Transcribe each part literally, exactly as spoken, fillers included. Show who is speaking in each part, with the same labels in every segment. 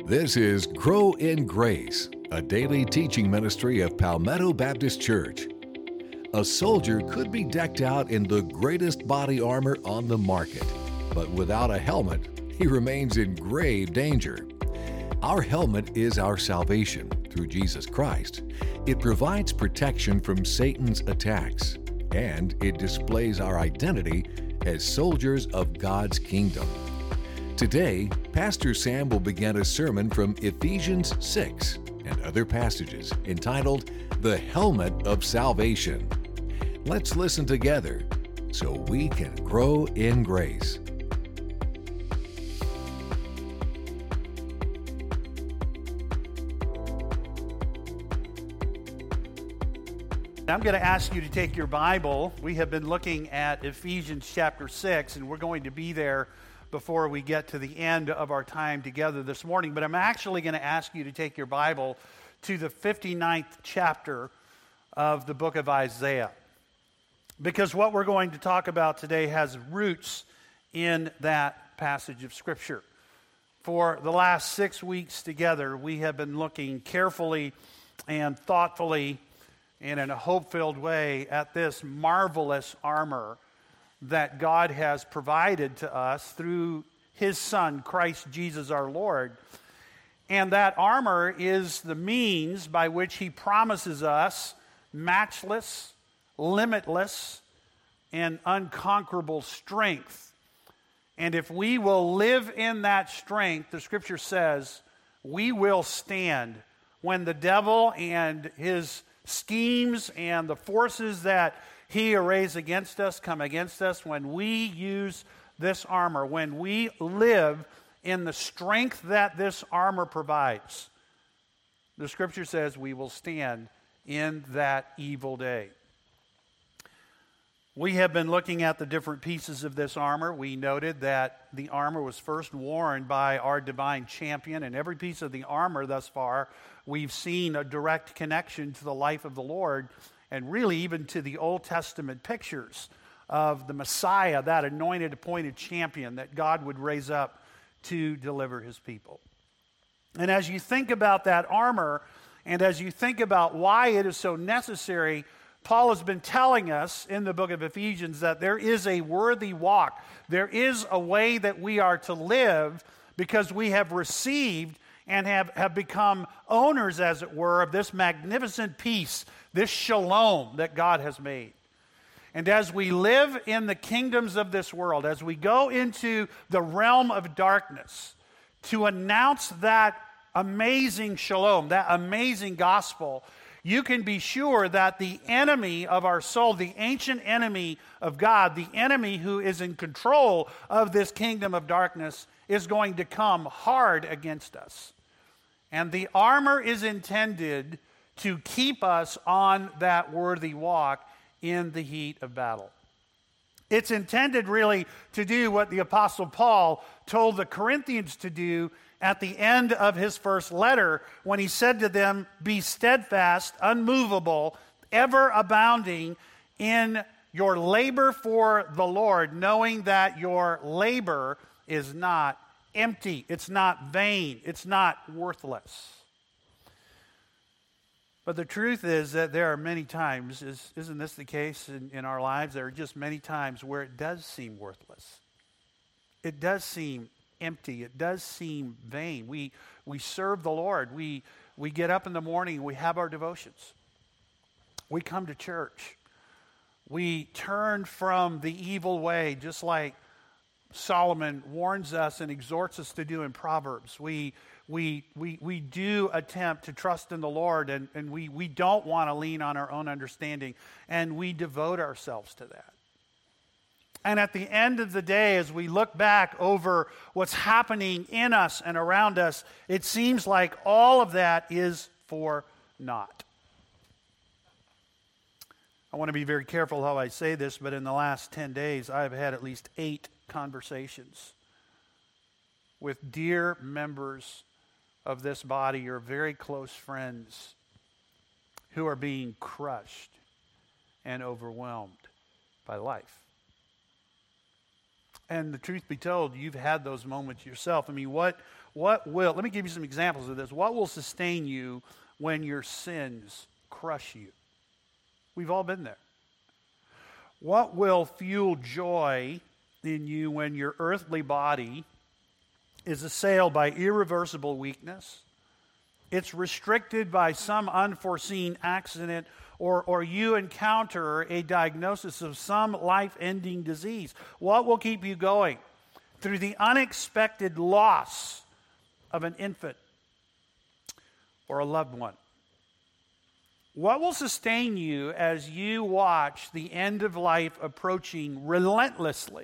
Speaker 1: This is Grow in Grace, a daily teaching ministry of Palmetto Baptist Church. A soldier could be decked out in the greatest body armor on the market, but without a helmet, he remains in grave danger. Our helmet is our salvation through Jesus Christ. It provides protection from Satan's attacks, and it displays our identity as soldiers of God's kingdom. Today, Pastor Sam will begin a sermon from Ephesians six and other passages entitled The Helmet of Salvation. Let's listen together so we can grow in grace.
Speaker 2: I'm going to ask you to take your Bible. We have been looking at Ephesians chapter six, and we're going to be there before we get to the end of our time together this morning. But I'm actually going to ask you to take your Bible to the fifty-ninth chapter of the book of Isaiah, because what we're going to talk about today has roots in that passage of Scripture. For the last six weeks together, we have been looking carefully and thoughtfully and in a hope-filled way at this marvelous armor that God has provided to us through His Son, Christ Jesus our Lord. And that armor is the means by which He promises us matchless, limitless, and unconquerable strength. And if we will live in that strength, the Scripture says, we will stand when the devil and his schemes and the forces that he arrays against us come against us. When we use this armor, when we live in the strength that this armor provides, the Scripture says we will stand in that evil day. We have been looking at the different pieces of this armor. We noted that the armor was first worn by our divine champion, and every piece of the armor thus far, we've seen a direct connection to the life of the Lord, and really even to the Old Testament pictures of the Messiah, that anointed, appointed champion that God would raise up to deliver His people. And as you think about that armor, and as you think about why it is so necessary, Paul has been telling us in the book of Ephesians that there is a worthy walk. There is a way that we are to live because we have received and have, have become owners, as it were, of this magnificent peace, this shalom that God has made. And as we live in the kingdoms of this world, as we go into the realm of darkness to announce that amazing shalom, that amazing gospel, you can be sure that the enemy of our soul, the ancient enemy of God, the enemy who is in control of this kingdom of darkness, is going to come hard against us. And the armor is intended to keep us on that worthy walk in the heat of battle. It's intended really to do what the Apostle Paul told the Corinthians to do at the end of his first letter, when he said to them, "Be steadfast, unmovable, ever abounding in your labor for the Lord, knowing that your labor is not empty, it's not vain, it's not worthless." But the truth is that there are many times, is, isn't this the case in, in our lives? There are just many times where it does seem worthless. It does seem empty. It does seem vain. We we serve the Lord. We we get up in the morning. We have our devotions. We come to church. We turn from the evil way, just like Solomon warns us and exhorts us to do in Proverbs. We we we we do attempt to trust in the Lord, and, and we, we don't want to lean on our own understanding, and we devote ourselves to that. And at the end of the day, as we look back over what's happening in us and around us, it seems like all of that is for naught. I want to be very careful how I say this, but in the last ten days, I've had at least eight conversations with dear members of this body or very close friends who are being crushed and overwhelmed by life. And the truth be told, you've had those moments yourself. I mean, what, what will, let me give you some examples of this. What will sustain you when your sins crush you? We've all been there. What will fuel joy in you when your earthly body is assailed by irreversible weakness? It's restricted by some unforeseen accident, or, or you encounter a diagnosis of some life-ending disease. What will keep you going through the unexpected loss of an infant or a loved one? What will sustain you as you watch the end of life approaching relentlessly,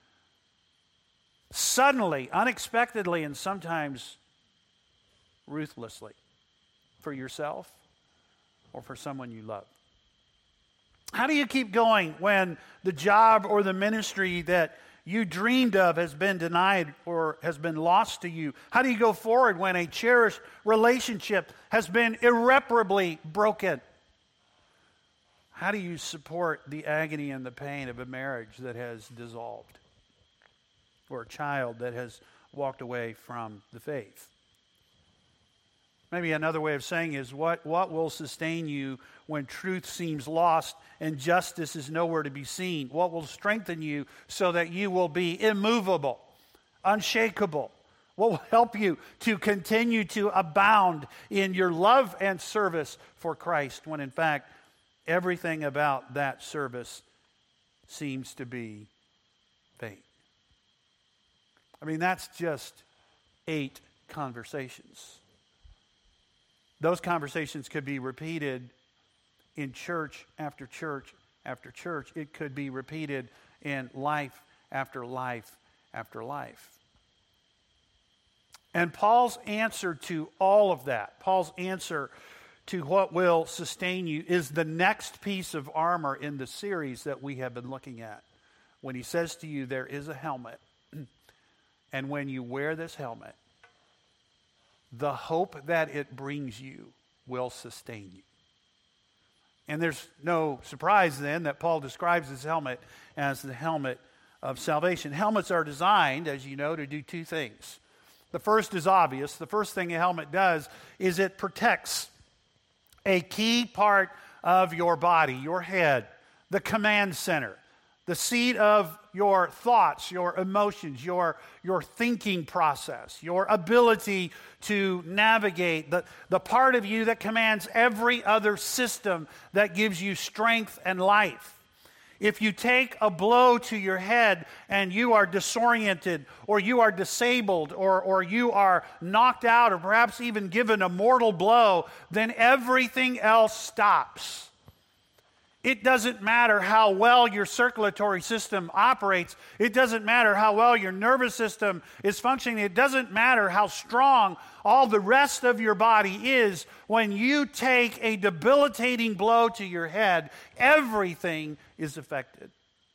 Speaker 2: suddenly, unexpectedly, and sometimes ruthlessly, for yourself or for someone you love? How do you keep going when the job or the ministry that you dreamed of has been denied or has been lost to you? How do you go forward when a cherished relationship has been irreparably broken? How do you support the agony and the pain of a marriage that has dissolved, or a child that has walked away from the faith? Maybe another way of saying is, what, what will sustain you when truth seems lost and justice is nowhere to be seen? What will strengthen you so that you will be immovable, unshakable? What will help you to continue to abound in your love and service for Christ when in fact everything about that service seems to be vain? I mean, that's just eight conversations. Those conversations could be repeated in church after church after church. It could be repeated in life after life after life. And Paul's answer to all of that, Paul's answer to what will sustain you, is the next piece of armor in the series that we have been looking at. When he says to you, there is a helmet, and when you wear this helmet, the hope that it brings you will sustain you. And there's no surprise then that Paul describes his helmet as the helmet of salvation. Helmets are designed, as you know, to do two things. The first is obvious. The first thing a helmet does is it protects a key part of your body, your head, the command center, the seat of your thoughts, your emotions, your, your thinking process, your ability to navigate, the, the part of you that commands every other system that gives you strength and life. If you take a blow to your head and you are disoriented, or you are disabled, or, or you are knocked out, or perhaps even given a mortal blow, then everything else stops. It doesn't matter how well your circulatory system operates. It doesn't matter how well your nervous system is functioning. It doesn't matter how strong all the rest of your body is. When you take a debilitating blow to your head, everything is affected.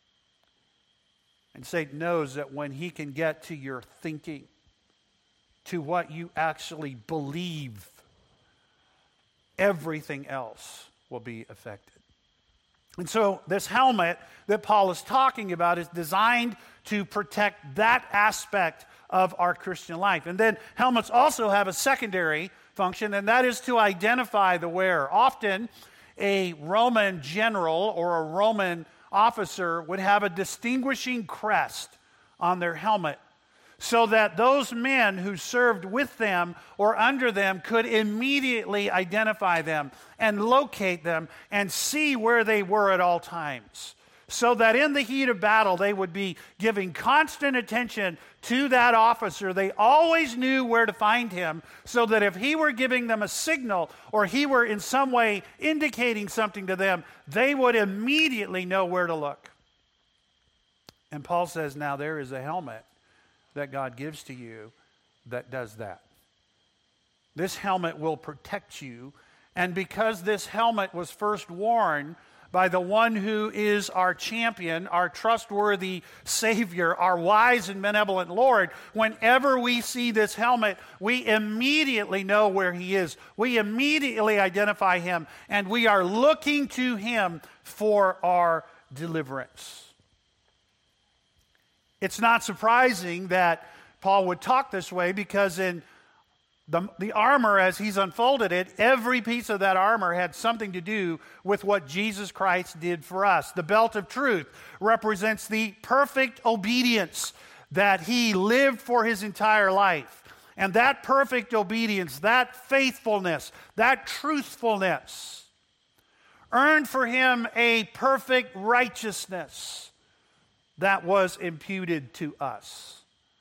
Speaker 2: And Satan knows that when he can get to your thinking, to what you actually believe, everything else will be affected. And so this helmet that Paul is talking about is designed to protect that aspect of our Christian life. And then helmets also have a secondary function, and that is to identify the wearer. Often a Roman general or a Roman officer would have a distinguishing crest on their helmet, so that those men who served with them or under them could immediately identify them and locate them and see where they were at all times. So that in the heat of battle, they would be giving constant attention to that officer. They always knew where to find him, so that if he were giving them a signal or he were in some way indicating something to them, they would immediately know where to look. And Paul says, now there is a helmet that God gives to you that does that. This helmet will protect you, and because this helmet was first worn by the one who is our champion, our trustworthy Savior, our wise and benevolent Lord, whenever we see this helmet, we immediately know where he is. We immediately identify him, and we are looking to him for our deliverance. It's not surprising that Paul would talk this way, because in the, the armor, as he's unfolded it, every piece of that armor had something to do with what Jesus Christ did for us. The belt of truth represents the perfect obedience that he lived for his entire life. And that perfect obedience, that faithfulness, that truthfulness earned for him a perfect righteousness that was imputed to us.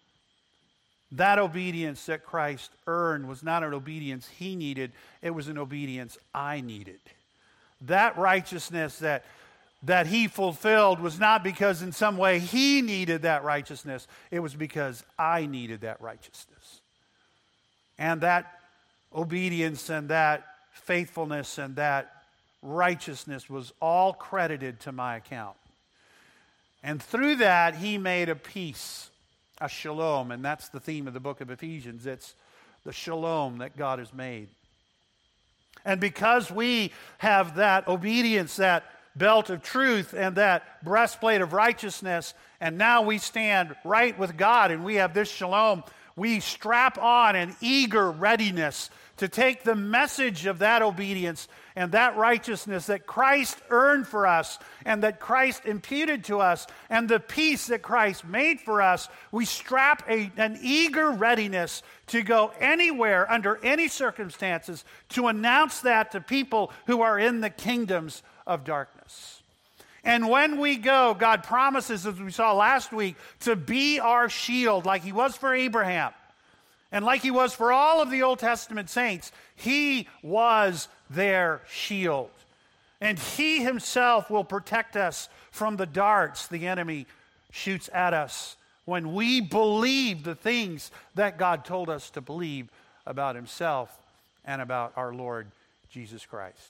Speaker 2: That obedience that Christ earned was not an obedience he needed, it was an obedience I needed. That righteousness that, that he fulfilled was not because in some way he needed that righteousness, it was because I needed that righteousness. And that obedience and that faithfulness and that righteousness was all credited to my account. And through that, he made a peace, a shalom, and that's the theme of the book of Ephesians. It's the shalom that God has made. And because we have that obedience, that belt of truth, and that breastplate of righteousness, and now we stand right with God, and we have this shalom, we strap on an eager readiness to take the message of that obedience and that righteousness that Christ earned for us and that Christ imputed to us and the peace that Christ made for us. We strap a, an eager readiness to go anywhere under any circumstances to announce that to people who are in the kingdoms of darkness. And when we go, God promises, as we saw last week, to be our shield like he was for Abraham. And like he was for all of the Old Testament saints, he was their shield. And he himself will protect us from the darts the enemy shoots at us when we believe the things that God told us to believe about himself and about our Lord Jesus Christ.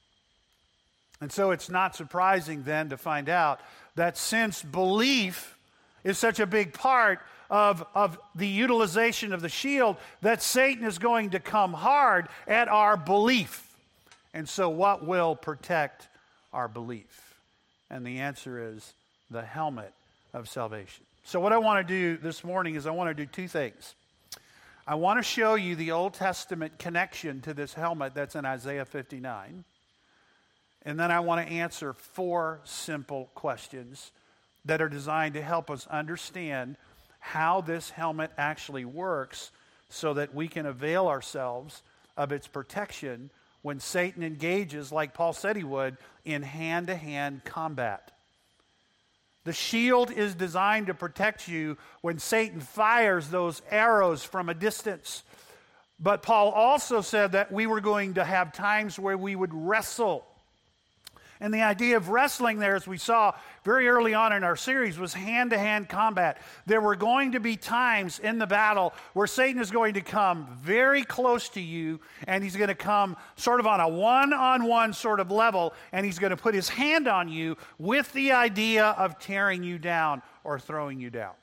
Speaker 2: And so it's not surprising then to find out that since belief is such a big part Of, of the utilization of the shield, that Satan is going to come hard at our belief. And so what will protect our belief? And the answer is the helmet of salvation. So what I want to do this morning is I want to do two things. I want to show you the Old Testament connection to this helmet that's in Isaiah fifty-nine. And then I want to answer four simple questions that are designed to help us understand how this helmet actually works so that we can avail ourselves of its protection when Satan engages, like Paul said he would, in hand-to-hand combat. The shield is designed to protect you when Satan fires those arrows from a distance. But Paul also said that we were going to have times where we would wrestle. And the idea of wrestling there, as we saw very early on in our series, was hand-to-hand combat. There were going to be times in the battle where Satan is going to come very close to you, and he's going to come sort of on a one-on-one sort of level, and he's going to put his hand on you with the idea of tearing you down or throwing you down.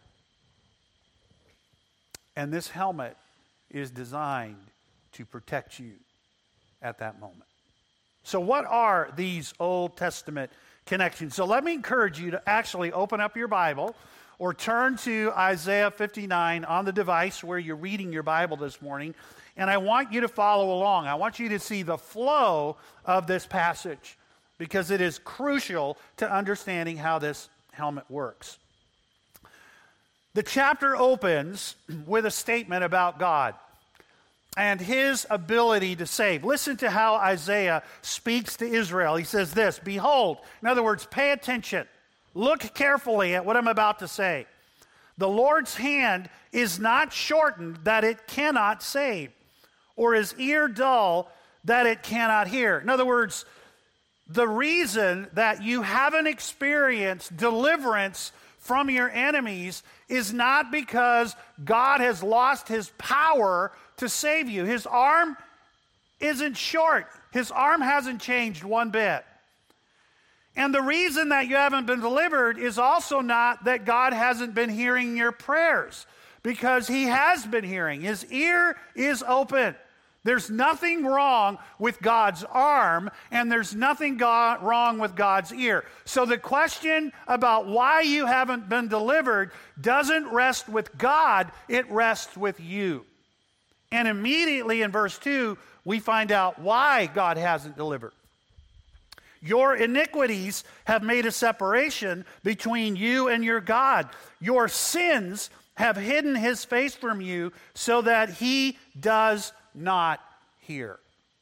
Speaker 2: And this helmet is designed to protect you at that moment. So what are these Old Testament connections? So let me encourage you to actually open up your Bible or turn to Isaiah fifty-nine on the device where you're reading your Bible this morning, and I want you to follow along. I want you to see the flow of this passage because it is crucial to understanding how this helmet works. The chapter opens with a statement about God and his ability to save. Listen to how Isaiah speaks to Israel. He says this, "Behold," in other words, pay attention. Look carefully at what I'm about to say. "The Lord's hand is not shortened that it cannot save, or his ear dull that it cannot hear." In other words, the reason that you haven't experienced deliverance from your enemies is not because God has lost his power to save you. His arm isn't short. His arm hasn't changed one bit. And the reason that you haven't been delivered is also not that God hasn't been hearing your prayers, because he has been hearing. His ear is open There's nothing wrong with God's arm, and there's nothing go- wrong with God's ear. So the question about why you haven't been delivered doesn't rest with God, it rests with you. And immediately in verse two, we find out why God hasn't delivered. Your iniquities have made a separation between you and your God. Your sins have hidden his face from you so that he does not hear.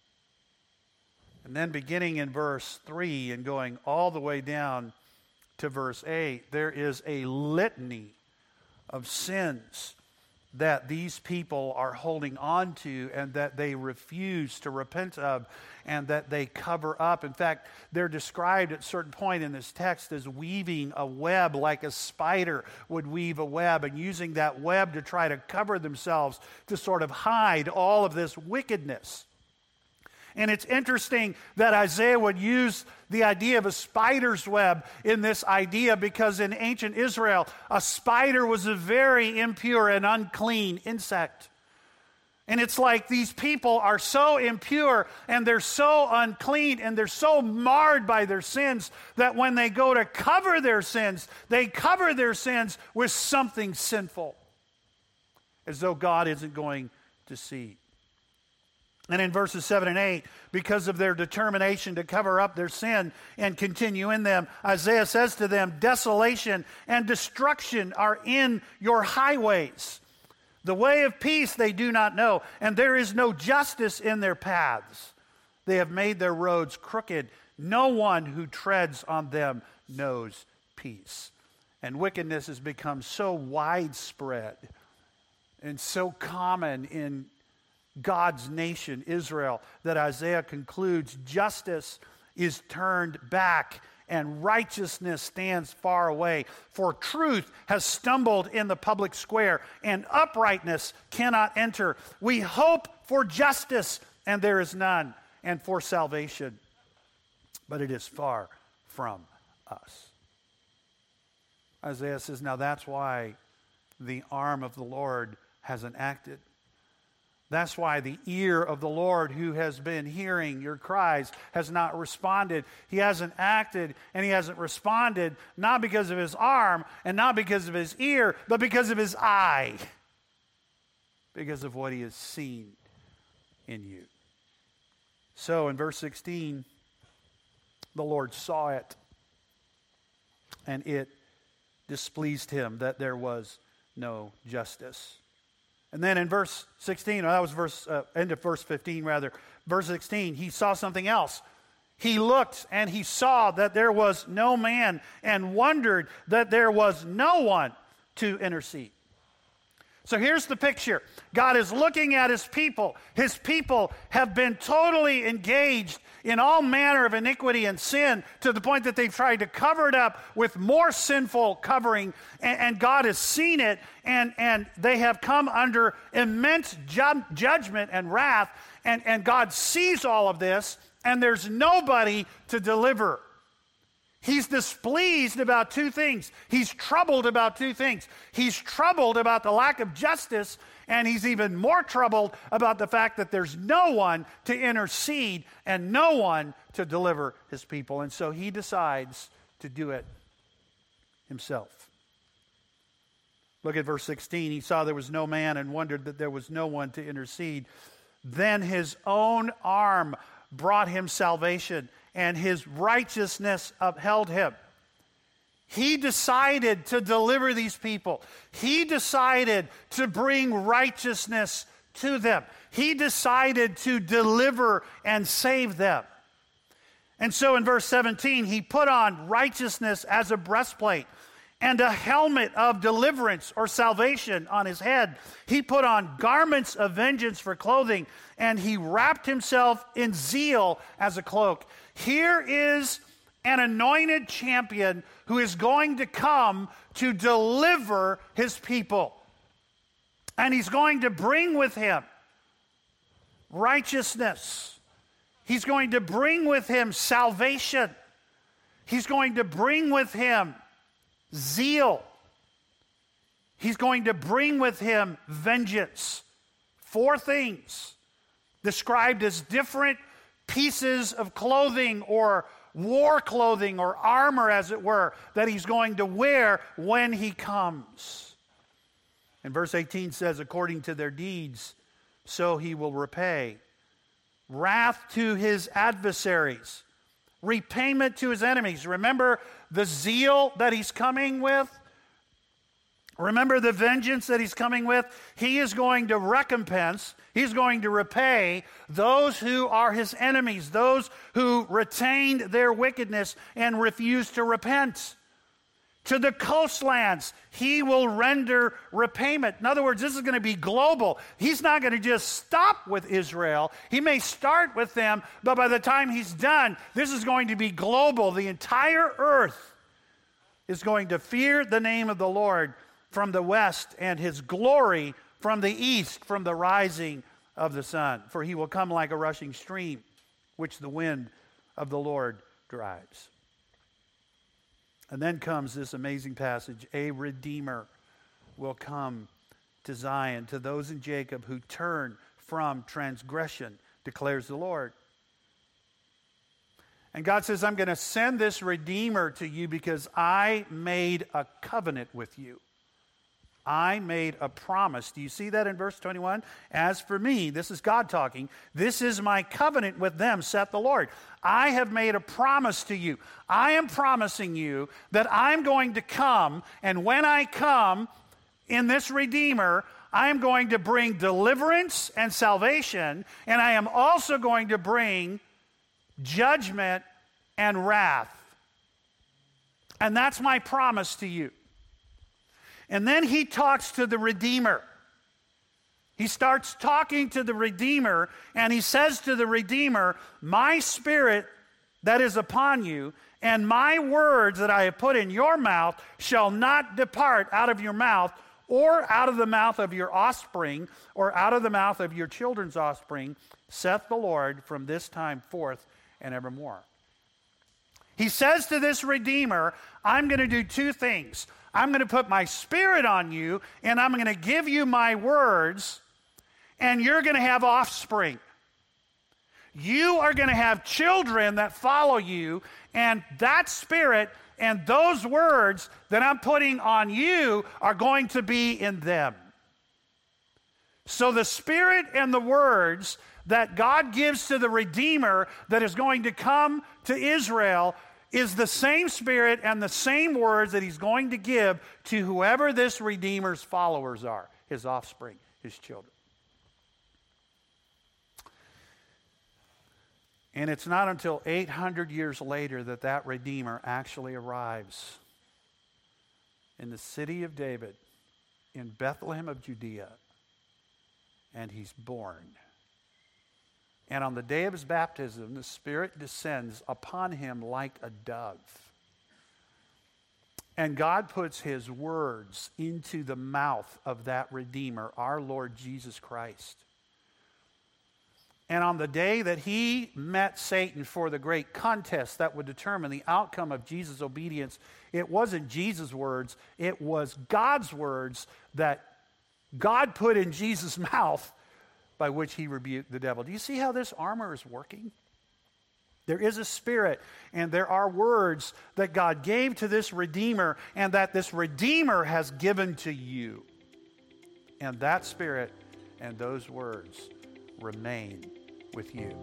Speaker 2: And then beginning in verse three and going all the way down to verse eight, there is a litany of sins that these people are holding on to and that they refuse to repent of and that they cover up. In fact, they're described at a certain point in this text as weaving a web like a spider would weave a web and using that web to try to cover themselves to sort of hide all of this wickedness. And it's interesting that Isaiah would use the idea of a spider's web in this idea because in ancient Israel, a spider was a very impure and unclean insect. And it's like these people are so impure and they're so unclean and they're so marred by their sins that when they go to cover their sins, they cover their sins with something sinful, as though God isn't going to see. And in verses seven and eight, because of their determination to cover up their sin and continue in them, Isaiah says to them, desolation and destruction are in your highways. The way of peace they do not know, and there is no justice in their paths. They have made their roads crooked. No one who treads on them knows peace. And wickedness has become so widespread and so common in God's nation, Israel, that Isaiah concludes justice is turned back and righteousness stands far away. For truth has stumbled in the public square and uprightness cannot enter. We hope for justice and there is none, and for salvation, but it is far from us. Isaiah says, now that's why the arm of the Lord hasn't acted. That's why the ear of the Lord who has been hearing your cries has not responded. He hasn't acted and he hasn't responded, not because of his arm and not because of his ear, but because of his eye. Because of what he has seen in you. So in verse sixteen, the Lord saw it and it displeased him that there was no justice. And then in verse sixteen, or that was verse uh, end of verse fifteen rather, verse sixteen, he saw something else. He looked and he saw that there was no man and wondered that there was no one to intercede. So here's the picture. God is looking at his people. His people have been totally engaged in all manner of iniquity and sin to the point that they've tried to cover it up with more sinful covering, and, and God has seen it, and, and they have come under immense ju- judgment and wrath, and, and God sees all of this, and there's nobody to deliver. He's displeased about two things. He's troubled about two things. He's troubled about the lack of justice, and he's even more troubled about the fact that there's no one to intercede and no one to deliver his people. And so he decides to do it himself. Look at verse sixteen. He saw there was no man and wondered that there was no one to intercede. Then his own arm brought him salvation, and his righteousness upheld him. He decided to deliver these people. He decided to bring righteousness to them. He decided to deliver and save them. And so in verse seventeen, he put on righteousness as a breastplate and a helmet of deliverance or salvation on his head. He put on garments of vengeance for clothing, and he wrapped himself in zeal as a cloak. Here is an anointed champion who is going to come to deliver his people. And he's going to bring with him righteousness. He's going to bring with him salvation. He's going to bring with him zeal. He's going to bring with him vengeance. Four things described as different pieces of clothing or war clothing or armor, as it were, that he's going to wear when he comes. And verse eighteen says, according to their deeds, so he will repay. Wrath to his adversaries, repayment to his enemies. Remember the zeal that he's coming with? Remember the vengeance that he's coming with? He is going to recompense, he's going to repay those who are his enemies, those who retained their wickedness and refused to repent. To the coastlands, he will render repayment. In other words, this is going to be global. He's not going to just stop with Israel. He may start with them, but by the time he's done, this is going to be global. The entire earth is going to fear the name of the Lord from the west, and his glory from the east, from the rising of the sun. For he will come like a rushing stream, which the wind of the Lord drives. And then comes this amazing passage, a Redeemer will come to Zion, to those in Jacob who turn from transgression, declares the Lord. And God says, I'm going to send this Redeemer to you because I made a covenant with you. I made a promise. Do you see that in verse twenty-one? As for me, this is God talking, this is my covenant with them, saith the Lord. I have made a promise to you. I am promising you that I'm going to come, and when I come in this Redeemer, I am going to bring deliverance and salvation, and I am also going to bring judgment and wrath. And that's my promise to you. And then he talks to the Redeemer. He starts talking to the Redeemer, and he says to the Redeemer, my spirit that is upon you, and my words that I have put in your mouth shall not depart out of your mouth, or out of the mouth of your offspring, or out of the mouth of your children's offspring, saith the Lord, from this time forth and evermore. He says to this Redeemer, I'm going to do two things. I'm going to put my spirit on you, and I'm going to give you my words, and you're going to have offspring. You are going to have children that follow you, and that spirit and those words that I'm putting on you are going to be in them. So the spirit and the words that God gives to the Redeemer that is going to come to Israel is the same spirit and the same words that he's going to give to whoever this Redeemer's followers are, his offspring, his children. And it's not until eight hundred years later that that Redeemer actually arrives in the city of David, in Bethlehem of Judea, and he's born. And on the day of his baptism, the Spirit descends upon him like a dove. And God puts his words into the mouth of that Redeemer, our Lord Jesus Christ. And on the day that he met Satan for the great contest that would determine the outcome of Jesus' obedience, it wasn't Jesus' words, it was God's words that God put in Jesus' mouth, by which he rebuked the devil. Do you see how this armor is working? There is a spirit, and there are words that God gave to this Redeemer, and that this Redeemer has given to you. And that spirit and those words remain with you.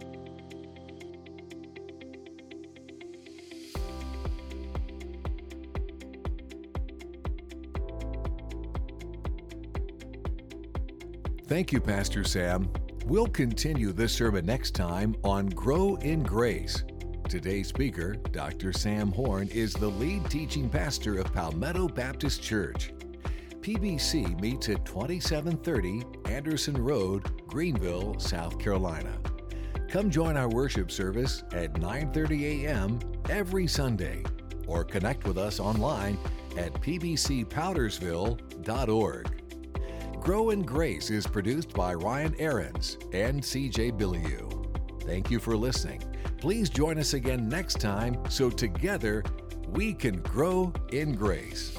Speaker 1: Thank you, Pastor Sam. We'll continue this sermon next time on Grow in Grace. Today's speaker, Doctor Sam Horn, is the lead teaching pastor of Palmetto Baptist Church. P B C meets at twenty-seven thirty Anderson Road, Greenville, South Carolina. Come join our worship service at nine thirty a.m. every Sunday, or connect with us online at p b c powdersville dot org. Grow in Grace is produced by Ryan Ahrens and C J Billiou. Thank you for listening. Please join us again next time so together we can grow in grace.